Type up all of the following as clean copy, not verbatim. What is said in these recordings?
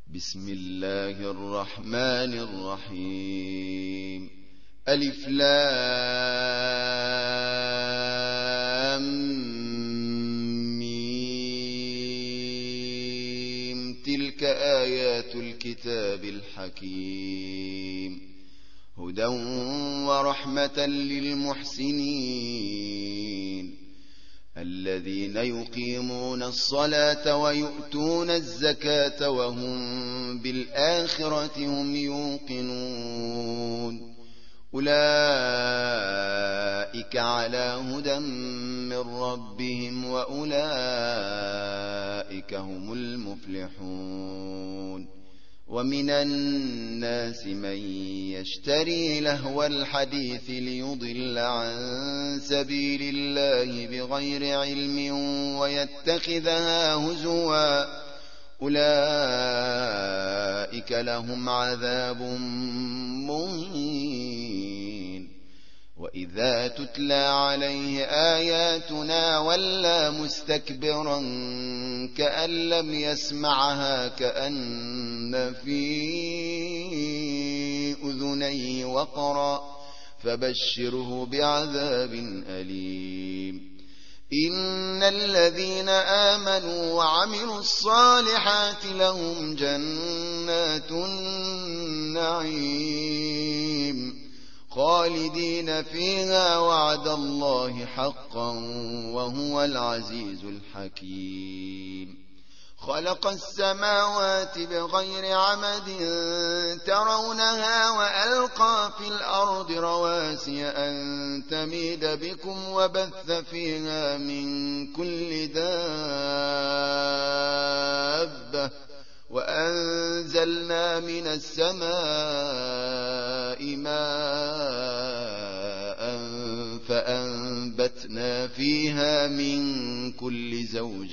بسم الله الرحمن الرحيم. ألف لام ميم. تلك آيات الكتاب الحكيم، هدى ورحمة للمحسنين الذين يقيمون الصلاة ويؤتون الزكاة وهم بالآخرة هم يوقنون. أولئك على هدى من ربهم وأولئك هم المفلحون. ومن الناس من يشتري لهو الحديث ليضل عن سبيل الله بغير علم ويتخذها هزوا، أولئك لهم عذاب مهين. وإذا تتلى عليه آياتنا ولى مستكبرا كأن لم يسمعها كأن في أذنيه وقرا، فبشره بعذاب أليم. إن الذين آمنوا وعملوا الصالحات لهم جنات النعيم خالدين فيها، وعد الله حقا وهو العزيز الحكيم. خلق السماوات بغير عمد ترونها وألقى في الأرض رواسي أن تميد بكم وبث فيها من كل دابة، وأنزلنا من السماء ماء فأنبتنا فيها من كل زوج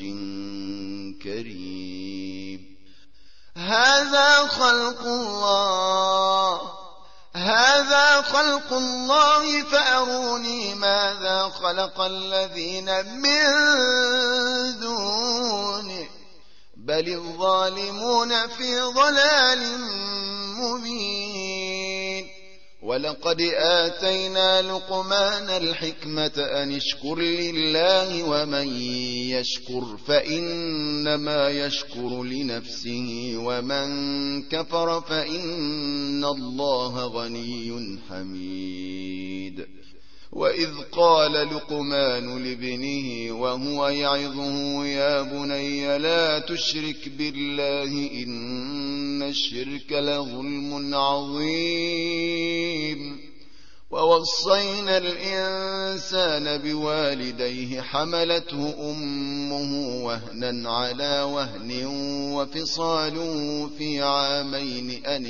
كريم. هذا خلق الله فأروني ماذا خلق الذين من دونه بل الظالمون في ضلال مبين. ولقد آتينا لقمان الحكمة أن اشكر لله ومن يشكر فإنما يشكر لنفسه ومن كفر فإن الله غني حميد. وإذ قال لقمان لابنه وهو يعظه يا بني لا تشرك بالله إن الشرك لظلم عظيم. ووصينا الإنسان بوالديه حملته أمه وهنا على وهن وفصاله في عامين أن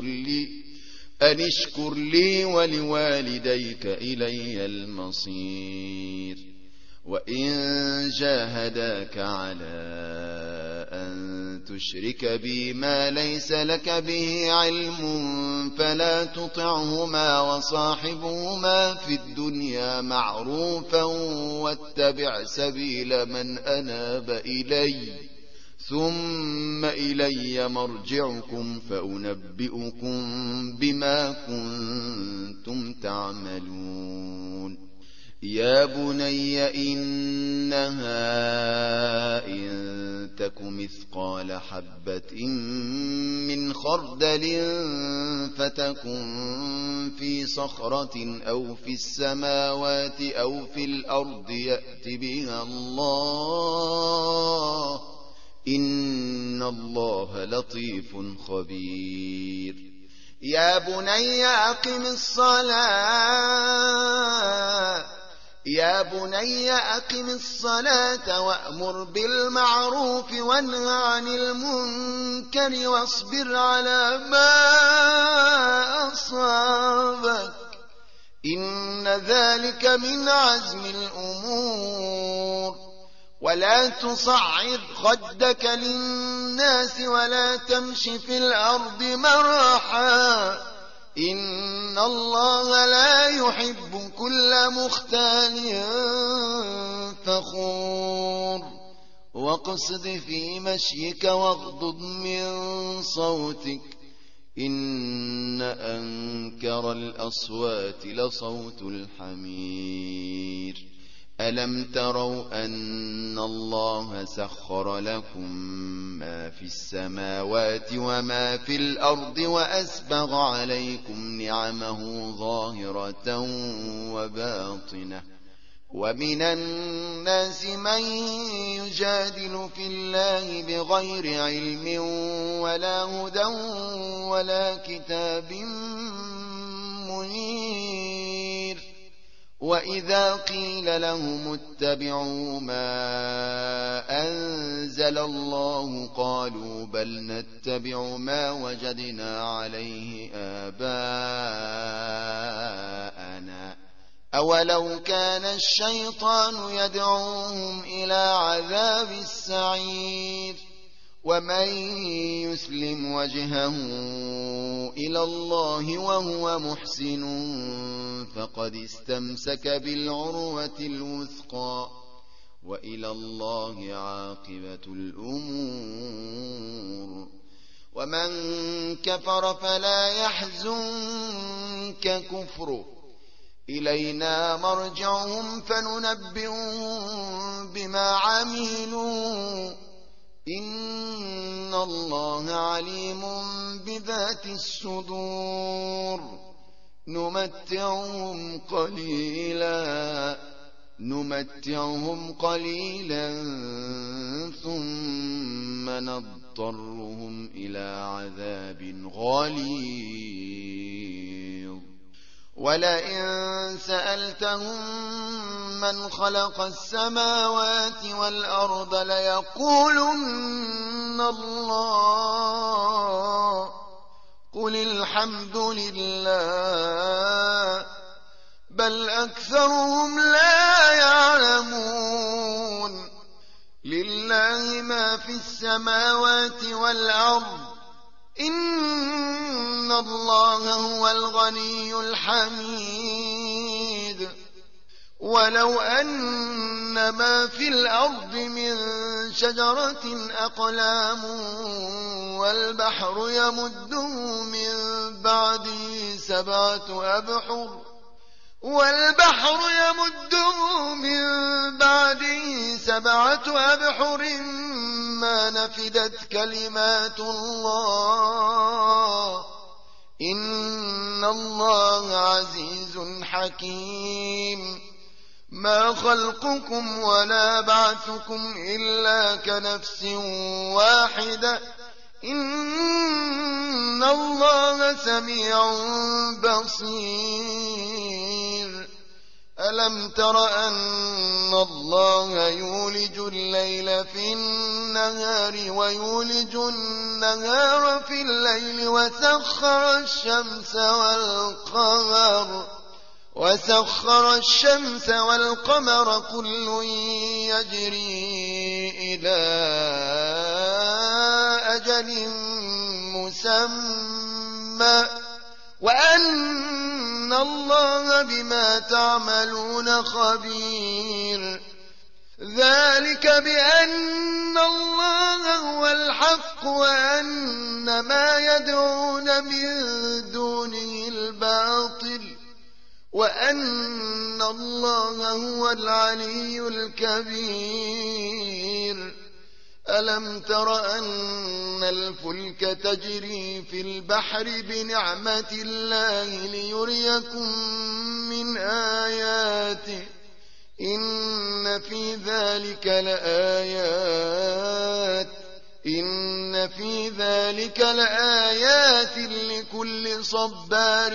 اشكر لي ولوالديك إلي المصير. وإن جاهداك على أن تشرك بي ما ليس لك به علم فلا تطعهما وصاحبهما في الدنيا معروفا واتبع سبيل من أناب إلي ثم إلي مرجعكم فأنبئكم بما كنتم تعملون. يا بني إنها إن تك مثقال حبة من خردل فتكن في صخرة أو في السماوات أو في الأرض يأت بها الله إن الله لطيف خبير. يا بني أقم الصلاة وأمر بالمعروف وانه عن المنكر واصبر على ما أصابك إن ذلك من عزم الأمور. ولا تصعر خدك للناس ولا تمش في الأرض مرحا إن الله لا يحب كل مختال فخور. واقصد في مشيك واغضض من صوتك إن أنكر الأصوات لصوت الحمير ألم تروا أن الله سخر لكم ما في السماوات وما في الأرض وأسبغ عليكم نعمه ظاهرة وباطنة ومن الناس من يجادل في الله بغير علم ولا هدى ولا كتاب منير وإذا قيل لهم اتبعوا ما أنزل الله قالوا بل نتبع ما وجدنا عليه آباءنا أولو كان الشيطان يدعوهم إلى عذاب السعير ومن يسلم وجهه إلى الله وهو محسن فقد استمسك بالعروة الوثقى وإلى الله عاقبة الأمور ومن كفر فلا يحزنك كفره إلينا مرجعهم فننبئهم بما عملوا إن الله عليم بذات الصدور نمتعهم قليلا ثم نضطرهم إلى عذاب غليظ ولئن سألتهم من خلق السماوات والأرض ليقولن الله قل الحمد لله بل أكثرهم لا يعلمون لله ما في السماوات والأرض إن الله هو الغني الحميد ولو أن ما في الأرض من شجرة أقلام والبحر يمده من بعده سبعة أبحر ما نفدت كلمات الله إن الله عزيز حكيم ما خلقكم ولا بعثكم إلا كنفس واحدة إن الله سميع بصير ألم تر أن الله يولج الليل في النهار ويولج النهار في الليل وسخر الشمس والقمر كل يجري إلى أجل مسمى وأن الله بما تعملون خبير ذلك بأن الله هو الحق وأن ما يدعون من دونه الباطل وأن الله هو العلي الكبير ألم تر أن الفلك تجري في البحر بنعمة الله ليريكم من آياته إن في ذلك لآيات لكل صبار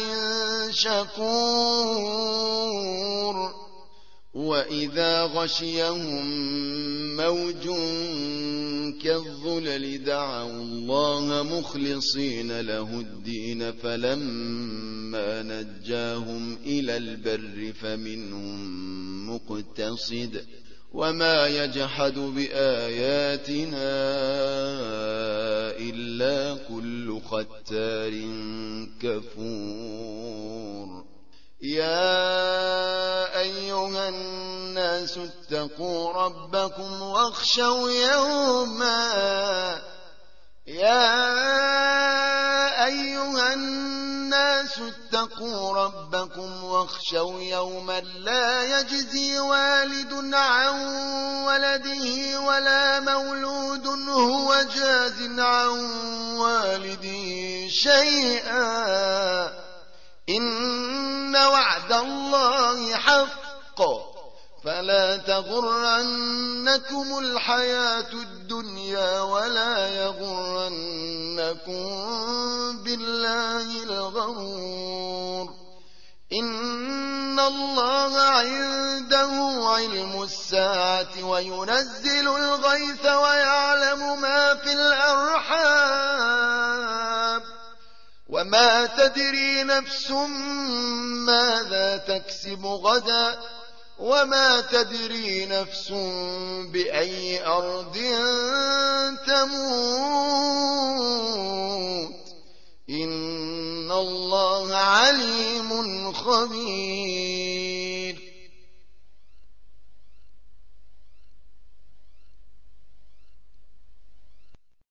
شكور وإذا غشيهم موج كالظلل دعوا الله مخلصين له الدين فلما نجاهم إلى البر فمنهم مقتصد وما يجحد بآياتنا إلا كل ختار كفور يا أيها الناس اتقوا ربكم واخشوا يوما الناس اتقوا ربكم واخشوا يوما لا يجزي والد عن ولده ولا مولود هو جاز عن والده شيئا إن وعد الله حق فلا تغرنكم الحياة الدنيا ولا يغرنكم بالله الغرور إن الله عنده علم الساعة وينزل الغيث ويعلم ما في الأرحام وما تدري نفس ماذا تكسب غدا وما تدري نفس بأي أرض تموت إن الله عليم خبير